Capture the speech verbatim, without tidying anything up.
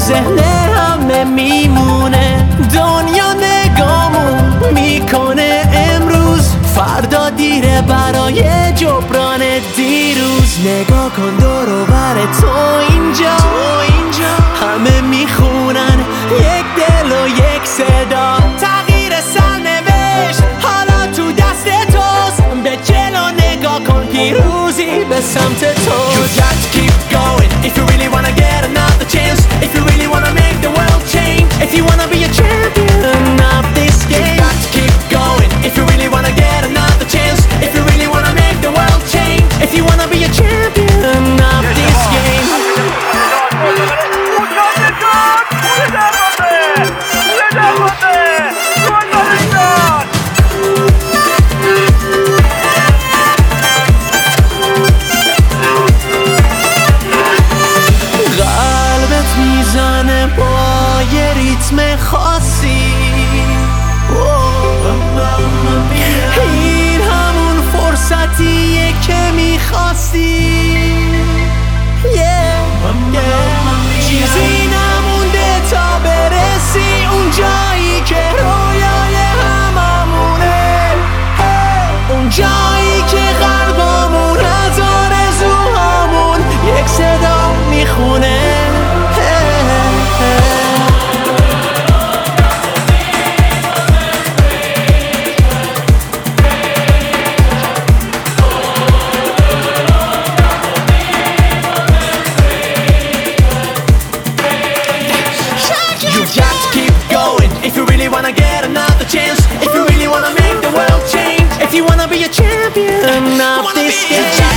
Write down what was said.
ذهن همه میمونه. دنیا نگامون میکنه امروز، فردا دیره برای جبران دیروز. نگاه کن دور و بر تو اینجا، همه میخونن یک دل و یک صدا. تغییر سرنوشت حالا تو دست توست، به جلو نگاه کن پیروزی به سمت توست. You got to keep going if you really wanna get another chance. If you really wanna make the world change. If you wanna be a champion of this game. You got to keep going if you really wanna get another chance. If you really wanna make the world change. If you wanna be a champion of this game. قلبت میزنه با یه ریتم خاصی، این همون فرصتیه که میخواستی. چیزی نمونده تا برسی اون جایی که رویای هممونه، اون جایی که قلبمون از آرزوهامون یک صدا میخونه. If you really wanna get another chance, if you really wanna make the world change, if you wanna be a champion of this game.